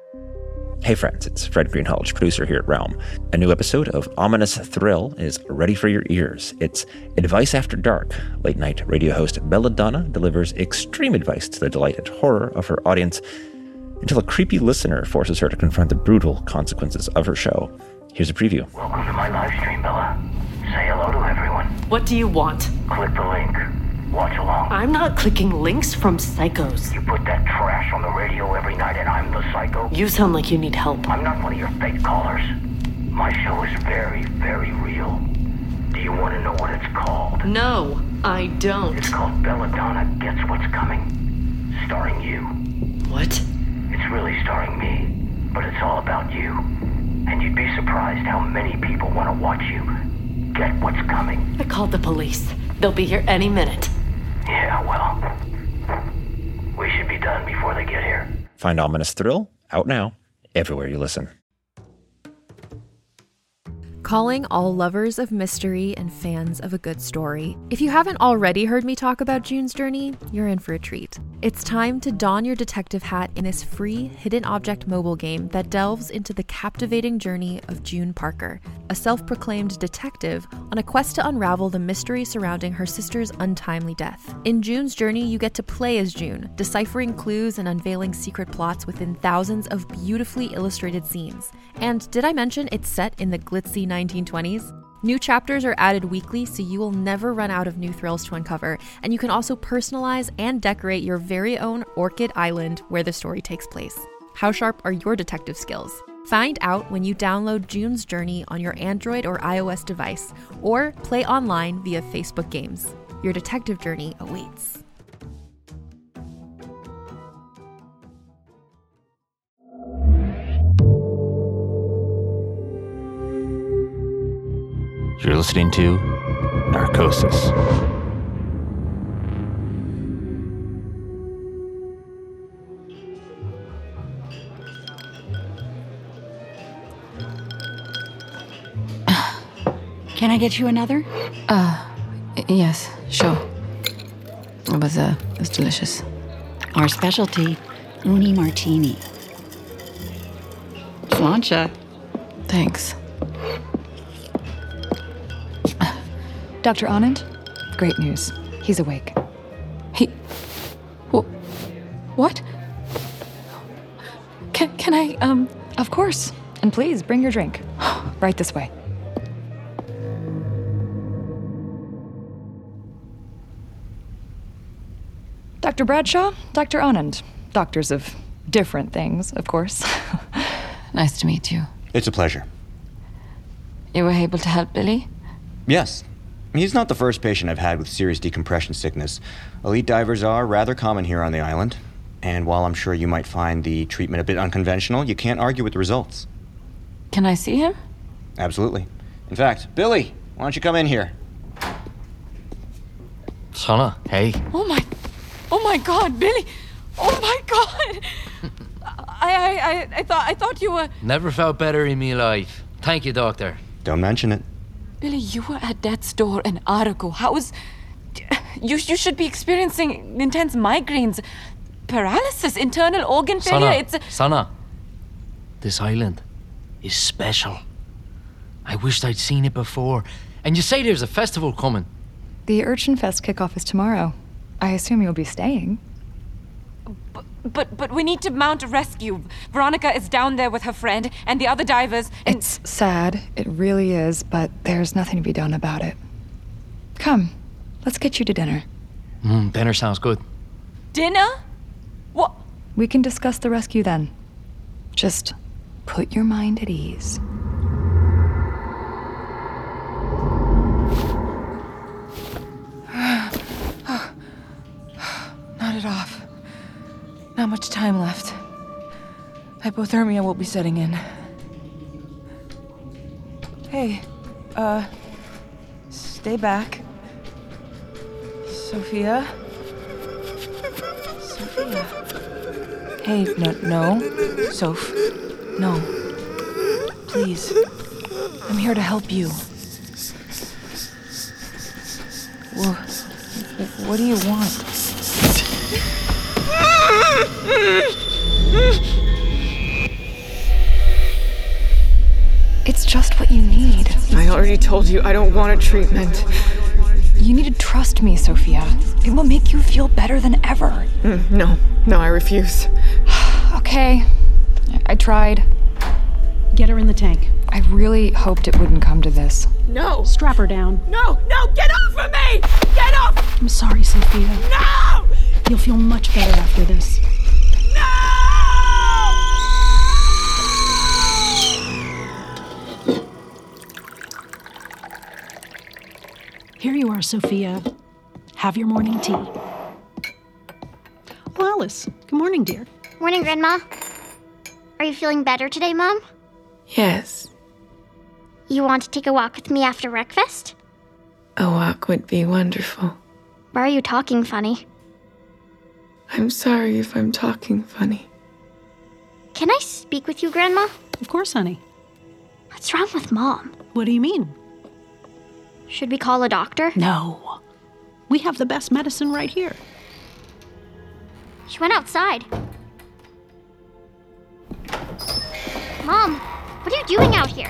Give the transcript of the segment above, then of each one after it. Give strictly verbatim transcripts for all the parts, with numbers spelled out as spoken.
Hey friends, it's Fred Greenhalgh, producer here at Realm. A new episode of Ominous Thrill is ready for your ears. It's Advice After Dark. Late night radio host Belladonna delivers extreme advice to the delight and horror of her audience until a creepy listener forces her to confront the brutal consequences of her show. Here's a preview. Welcome to my live stream, Bella. Say hello to everyone. What do you want? Click the link. Watch along. I'm not clicking links from psychos. You put that trash on the radio every night and I'm the psycho? You sound like you need help. I'm not one of your fake callers. My show is very, very real. Do you want to know what it's called? No, I don't. It's called Belladonna Gets What's Coming. Starring you. What? It's really starring me, but it's all about you. And you'd be surprised how many people want to watch you get what's coming. I called the police. They'll be here any minute. Yeah, well, we should be done before they get here. Find Ominous Thrill out now, everywhere you listen. Calling all lovers of mystery and fans of a good story. If you haven't already heard me talk about June's Journey, you're in for a treat. It's time to don your detective hat in this free hidden object mobile game that delves into the captivating journey of June Parker, a self-proclaimed detective on a quest to unravel the mystery surrounding her sister's untimely death. In June's Journey, you get to play as June, deciphering clues and unveiling secret plots within thousands of beautifully illustrated scenes. And did I mention it's set in the glitzy nineteen twenties? New chapters are added weekly, so you will never run out of new thrills to uncover, and you can also personalize and decorate your very own Orchid Island where the story takes place. How sharp are your detective skills? Find out when you download June's Journey on your Android or iOS device, or play online via Facebook Games. Your detective journey awaits. You're listening to Narcosis. Can I get you another? Uh, yes, sure. It was, uh, it was delicious. Our specialty, Uni Martini. Sláinte. Thanks. Doctor Anand, great news. He's awake. He... Wh- what? Can, can I, um... Of course. And please, bring your drink. Right this way. Doctor Bradshaw, Doctor Anand. Doctors of different things, of course. Nice to meet you. It's a pleasure. You were able to help Billy? Yes. He's not the first patient I've had with serious decompression sickness. Elite divers are rather common here on the island. And while I'm sure you might find the treatment a bit unconventional, you can't argue with the results. Can I see him? Absolutely. In fact, Billy, why don't you come in here? Sana, hey. Oh my... Oh my God, Billy! Oh my God! I, I, I, I thought, I thought you were... Never felt better in me life. Thank you, doctor. Don't mention it. Billy, you were at death's door an hour ago. How is... You, you should be experiencing intense migraines, paralysis, internal organ failure. Sana, it's a... Sana, this island is special. I wished I'd seen it before. And you say there's a festival coming. The Urchin Fest kickoff is tomorrow. I assume you'll be staying. But, but, but we need to mount a rescue. Veronica is down there with her friend and the other divers. And... It's sad. It really is, but there's nothing to be done about it. Come, let's get you to dinner. Mm, dinner sounds good. Dinner? What? We can discuss the rescue then. Just put your mind at ease. Not it off. Not much time left. Hypothermia will be setting in. Hey, uh, stay back. Sophia? Sophia? Hey, no, no. Soph. No. Please. I'm here to help you. Well, what do you want? already told you I don't want a treatment. You need to trust me, Sophia. It will make you feel better than ever. Mm, no, no, I refuse. Okay, I tried. Get her in the tank. I really hoped it wouldn't come to this. No! Strap her down. No, no, get off of me! Get off! I'm sorry, Sophia. No! You'll feel much better after this. Here you are, Sophia. Have your morning tea. Oh, Alice. Good morning, dear. Morning, Grandma. Are you feeling better today, Mom? Yes. You want to take a walk with me after breakfast? A walk would be wonderful. Why are you talking funny? I'm sorry if I'm talking funny. Can I speak with you, Grandma? Of course, honey. What's wrong with Mom? What do you mean? Should we call a doctor? No. We have the best medicine right here. She went outside. Mom, what are you doing out here?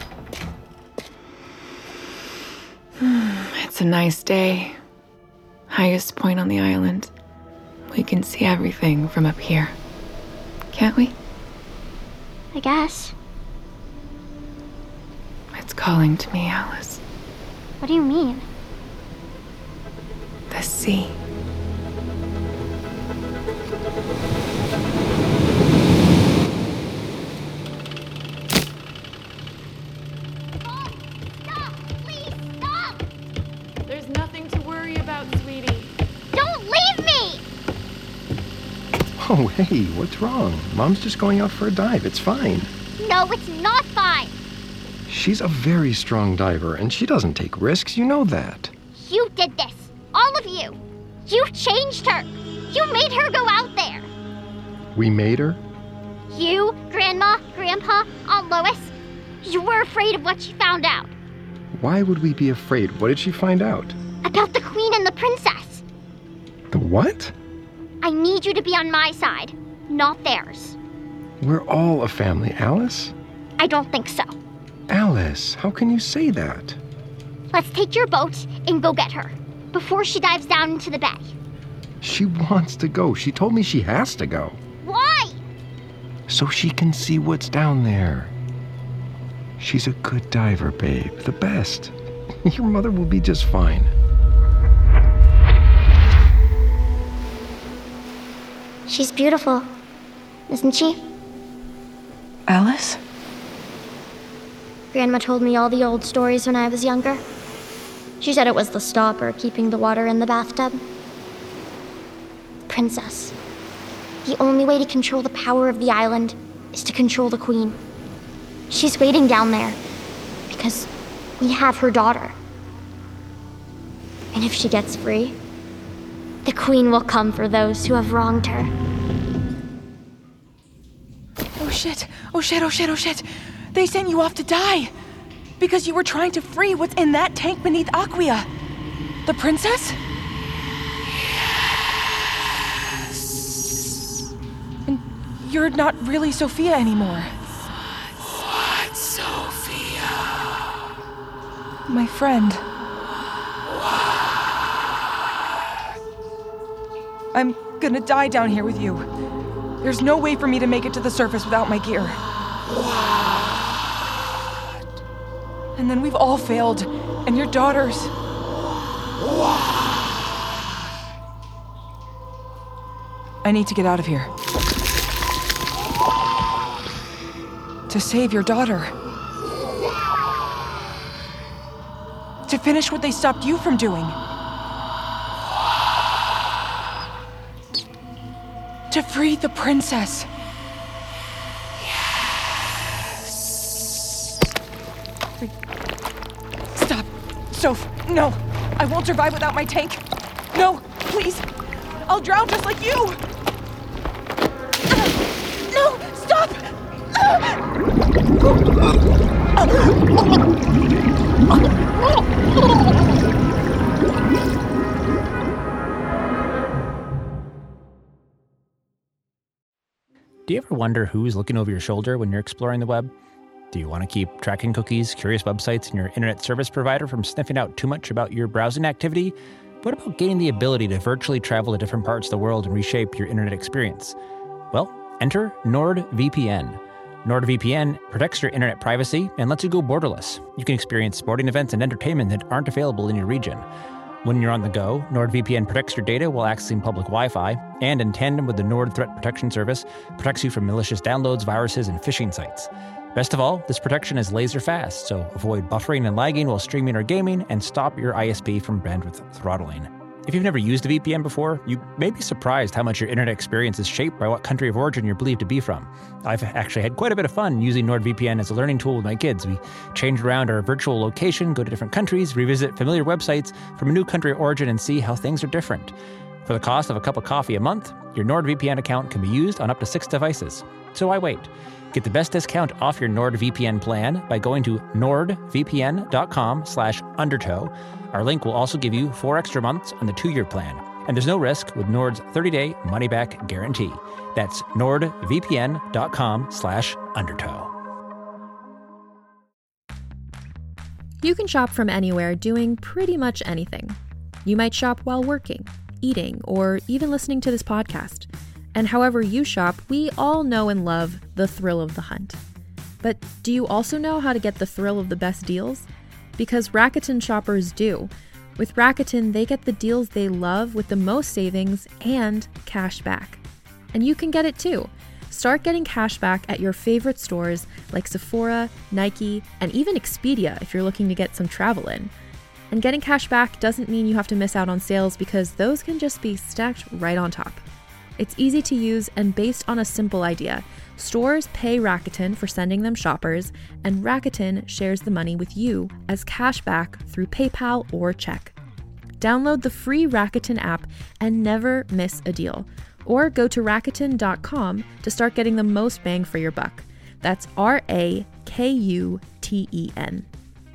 It's a nice day. Highest point on the island. We can see everything from up here. Can't we? I guess. It's calling to me, Alice. What do you mean? The sea. Mom, stop! Please, stop! There's nothing to worry about, sweetie. Don't leave me! Oh, hey, what's wrong? Mom's just going out for a dive. It's fine. No, it's not fine. She's a very strong diver, and she doesn't take risks. You know that. You did this. All of you. You changed her. You made her go out there. We made her? You, Grandma, Grandpa, Aunt Lois. You were afraid of what she found out. Why would we be afraid? What did she find out? About the Queen and the Princess. The what? I need you to be on my side, not theirs. We're all a family, Alice. I don't think so. Alice, how can you say that? Let's take your boat and go get her, before she dives down into the bay. She wants to go. She told me she has to go. Why? So she can see what's down there. She's a good diver, babe. The best. Your mother will be just fine. She's beautiful, isn't she? Alice? Grandma told me all the old stories when I was younger. She said it was the stopper keeping the water in the bathtub. Princess. The only way to control the power of the island is to control the Queen. She's waiting down there because we have her daughter. And if she gets free, the Queen will come for those who have wronged her. Oh shit, oh shit, oh shit, oh shit. They sent you off to die because you were trying to free what's in that tank beneath Aquia. The princess? Yes. And you're not really Sophia anymore. What, Sophia? My friend. I'm gonna die down here with you. There's no way for me to make it to the surface without my gear. What? And then we've all failed, and your daughters. What? I need to get out of here. To save your daughter. To finish what they stopped you from doing. To free the princess. Yes. Stop. Soph, no. I won't survive without my tank. No, please. I'll drown just like you. No, stop. Do you ever wonder who's looking over your shoulder when you're exploring the web? Do you want to keep tracking cookies, curious websites, and your internet service provider from sniffing out too much about your browsing activity? What about gaining the ability to virtually travel to different parts of the world and reshape your internet experience? Well, enter NordVPN. NordVPN protects your internet privacy and lets you go borderless. You can experience sporting events and entertainment that aren't available in your region. When you're on the go, NordVPN protects your data while accessing public Wi-Fi, and in tandem with the Nord Threat Protection Service, protects you from malicious downloads, viruses, and phishing sites. Best of all, this protection is laser fast, so avoid buffering and lagging while streaming or gaming, and stop your I S P from bandwidth throttling. If you've never used a V P N before, you may be surprised how much your internet experience is shaped by what country of origin you're believed to be from. I've actually had quite a bit of fun using NordVPN as a learning tool with my kids. We change around our virtual location, go to different countries, revisit familiar websites from a new country of origin, and see how things are different. For the cost of a cup of coffee a month, your NordVPN account can be used on up to six devices. So why wait? Get the best discount off your NordVPN plan by going to nordvpn.com slash undertow. Our link will also give you four extra months on the two-year plan. And there's no risk with Nord's thirty-day money-back guarantee. That's nordvpn.com slash undertow. You can shop from anywhere doing pretty much anything. You might shop while working, eating, or even listening to this podcast. And however you shop, we all know and love the thrill of the hunt. But do you also know how to get the thrill of the best deals? Because Rakuten shoppers do. With Rakuten, they get the deals they love with the most savings and cash back. And you can get it too. Start getting cash back at your favorite stores like Sephora, Nike, and even Expedia if you're looking to get some travel in. And getting cash back doesn't mean you have to miss out on sales, because those can just be stacked right on top. It's easy to use and based on a simple idea. Stores pay Rakuten for sending them shoppers, and Rakuten shares the money with you as cash back through PayPal or check. Download the free Rakuten app and never miss a deal. Or go to Rakuten dot com to start getting the most bang for your buck. That's R A K U T E N.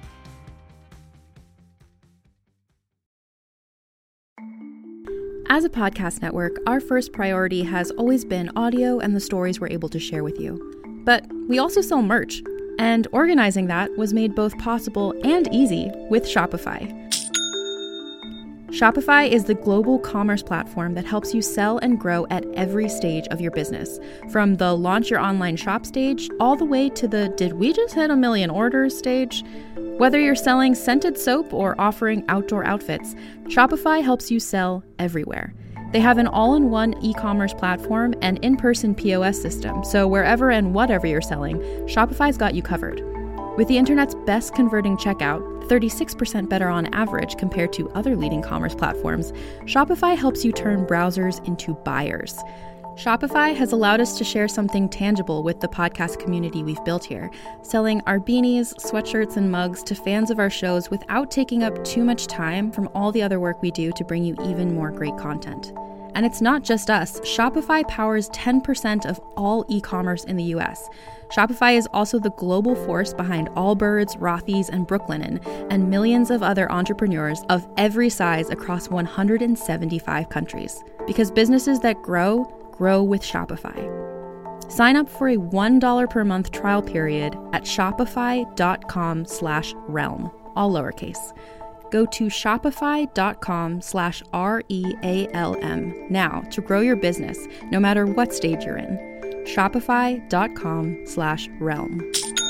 As a podcast network, our first priority has always been audio and the stories we're able to share with you. But we also sell merch, and organizing that was made both possible and easy with Shopify. Shopify is the global commerce platform that helps you sell and grow at every stage of your business, from the launch your online shop stage all the way to the did we just hit a million orders stage. Whether you're selling scented soap or offering outdoor outfits, Shopify helps you sell everywhere. They have an all-in-one e-commerce platform and in-person P O S system, so wherever and whatever you're selling, Shopify's got you covered. With the internet's best converting checkout, thirty-six percent better on average compared to other leading commerce platforms, Shopify helps you turn browsers into buyers. Shopify has allowed us to share something tangible with the podcast community we've built here, selling our beanies, sweatshirts, and mugs to fans of our shows without taking up too much time from all the other work we do to bring you even more great content. And it's not just us. Shopify powers ten percent of all e-commerce in the U S. Shopify is also the global force behind Allbirds, Rothy's, and Brooklinen, and millions of other entrepreneurs of every size across one hundred seventy-five countries. Because businesses that grow, grow with Shopify. Sign up for a one dollar per month trial period at shopify.com slash realm, all lowercase. Go to shopify.com slash R-E-A-L-M now to grow your business, no matter what stage you're in. Shopify.com slash realm.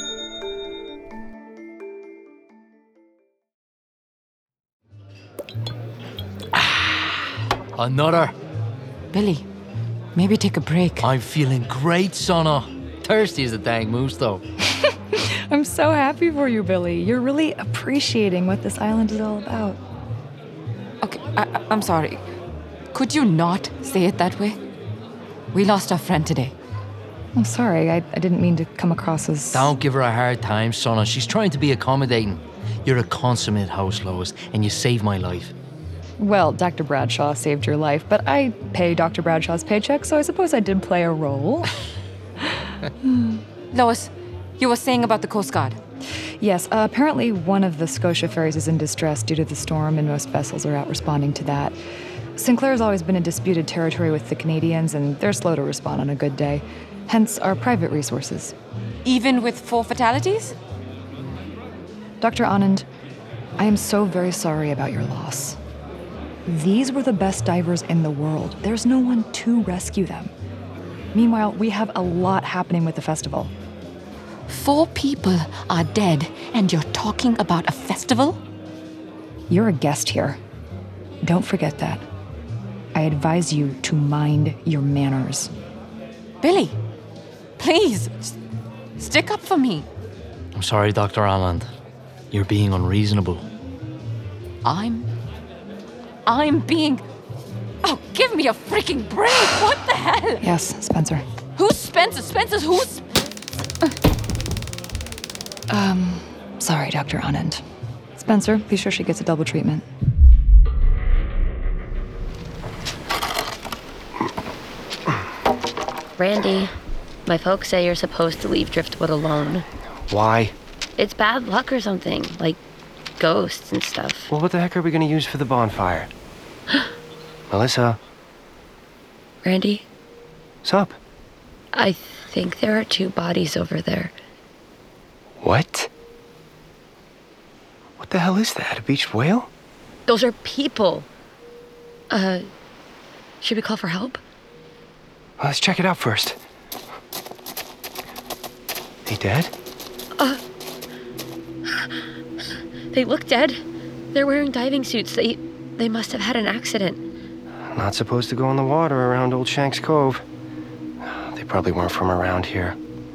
Another. Billy, maybe take a break. I'm feeling great, Sonna. Thirsty as a dang moose, though. I'm so happy for you, Billy. You're really appreciating what this island is all about. Okay, I, I'm sorry. Could you not say it that way? We lost our friend today. I'm sorry. I, I didn't mean to come across as... Don't give her a hard time, Sonna. She's trying to be accommodating. You're a consummate host, Lois, and you saved my life. Well, Doctor Bradshaw saved your life, but I pay Doctor Bradshaw's paycheck, so I suppose I did play a role. Lois, you were saying about the Coast Guard. Yes, uh, apparently one of the Scotia ferries is in distress due to the storm, and most vessels are out responding to that. Sinclair's always been in disputed territory with the Canadians, and they're slow to respond on a good day. Hence our private resources. Even with four fatalities? Doctor Anand, I am so very sorry about your loss. These were the best divers in the world. There's no one to rescue them. Meanwhile, we have a lot happening with the festival. Four people are dead, and you're talking about a festival? You're a guest here. Don't forget that. I advise you to mind your manners. Billy, please, s- stick up for me. I'm sorry, Doctor Anand. You're being unreasonable. I'm... I'm being... Oh, give me a freaking break! What the hell? Yes, Spencer. Who's Spencer? Spencer's who's... Um, sorry, Doctor Anand. Spencer, be sure she gets a double treatment. Randy, my folks say you're supposed to leave Driftwood alone. Why? It's bad luck or something, like ghosts and stuff. Well, what the heck are we gonna use for the bonfire? Melissa? Randy? Sup? I think there are two bodies over there. What? What the hell is that? A beached whale? Those are people. Uh, should we call for help? Well, let's check it out first. They dead? Uh, they look dead. They're wearing diving suits. They, they must have had an accident. Not supposed to go in the water around Old Shanks Cove. They probably weren't from around here.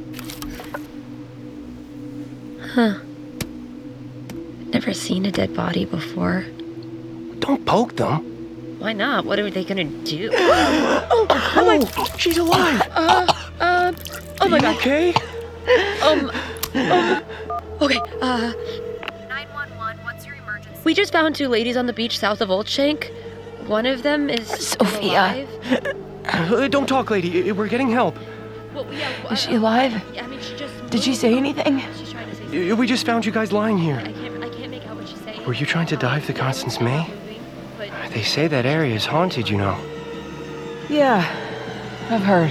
Huh. Never seen a dead body before. Don't poke them. Why not? What are they gonna do? oh, oh my, she's alive. Uh, uh, oh my Are you god. okay? Um, um, okay, uh... nine one one, what's your emergency? We just found two ladies on the beach south of Old Shank. One of them is Sophia. Uh, don't talk, lady. We're getting help. Well, yeah, Is she alive? I mean, she just Did she say anything? She's trying to say something. We just found you guys lying here. I can't, I can't make out what she's saying. Were you trying to dive the Constance May? They say that area is haunted, you know. Yeah, I've heard.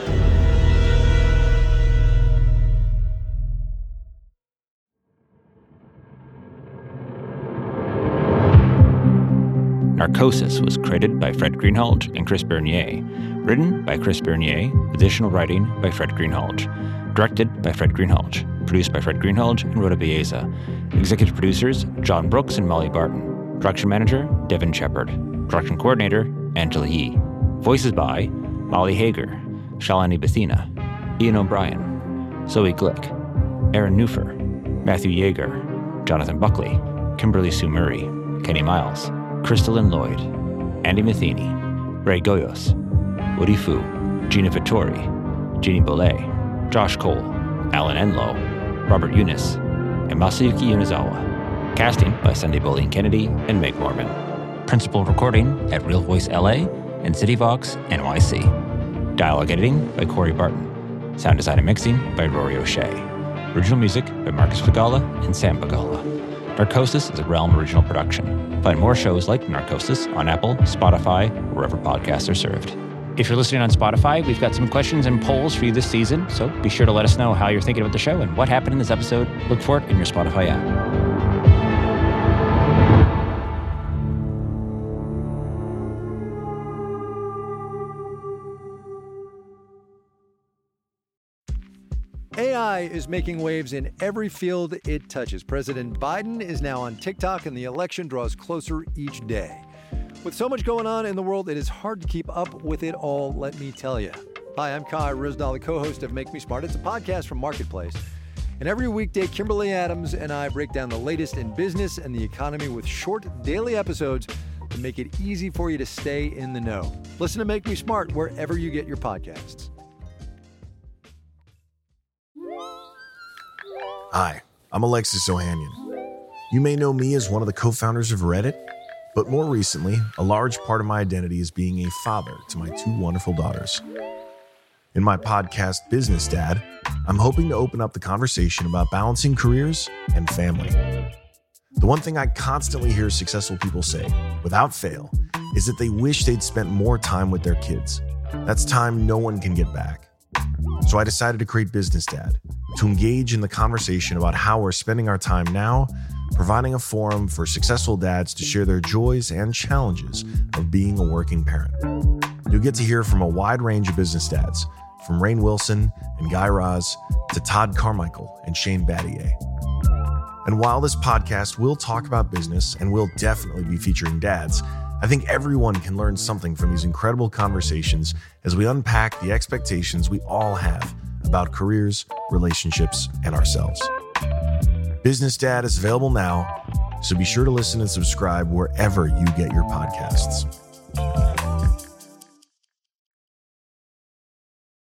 Narcosis was created by Fred Greenhalgh and Chris Bernier. Written by Chris Bernier, additional writing by Fred Greenhalgh. Directed by Fred Greenhalgh. Produced by Fred Greenhalgh and Rhoda Baeza. Executive producers, John Brooks and Molly Barton. Production manager, Devin Shepard. Production coordinator, Angela Yee. Voices by Molly Hager, Shalani Bethina, Ian O'Brien, Zoe Glick, Aaron Newfer, Matthew Yeager, Jonathan Buckley, Kimberly Sue Murray, Kenny Miles, Crystalline Lloyd, Andy Matheny, Ray Goyos, Woody Fu, Gina Vittori, Jeannie Bollet, Josh Cole, Alan Enlow, Robert Eunice, and Masayuki Unizawa. Casting by Sunday Boleyn Kennedy and Meg Mormon. Principal recording at Real Voice L A and CityVox N Y C. Dialogue editing by Corey Barton. Sound design and mixing by Rory O'Shea. Original music by Marcus Pagala and Sam Pagala. Narcosis is a Realm original production. Find more shows like Narcosis on Apple, Spotify, or wherever podcasts are served. If you're listening on Spotify, we've got some questions and polls for you this season, so be sure to let us know how you're thinking about the show and what happened in this episode. Look for it in your Spotify app. A I is making waves in every field it touches. President Biden is now on TikTok, and the election draws closer each day. With so much going on in the world, it is hard to keep up with it all, let me tell you. Hi, I'm Kai Ryssdal, the co-host of Make Me Smart. It's a podcast from Marketplace. And every weekday, Kimberly Adams and I break down the latest in business and the economy with short daily episodes to make it easy for you to stay in the know. Listen to Make Me Smart wherever you get your podcasts. Hi, I'm Alexis Ohanian. You may know me as one of the co-founders of Reddit, but more recently, a large part of my identity is being a father to my two wonderful daughters. In my podcast, Business Dad, I'm hoping to open up the conversation about balancing careers and family. The one thing I constantly hear successful people say, without fail, is that they wish they'd spent more time with their kids. That's time no one can get back. So I decided to create Business Dad to engage in the conversation about how we're spending our time now, providing a forum for successful dads to share their joys and challenges of being a working parent. You'll get to hear from a wide range of business dads, from Rainn Wilson and Guy Raz to Todd Carmichael and Shane Battier. And while this podcast will talk about business and will definitely be featuring dads, I think everyone can learn something from these incredible conversations as we unpack the expectations we all have about careers, relationships, and ourselves. Business Dad is available now, so be sure to listen and subscribe wherever you get your podcasts.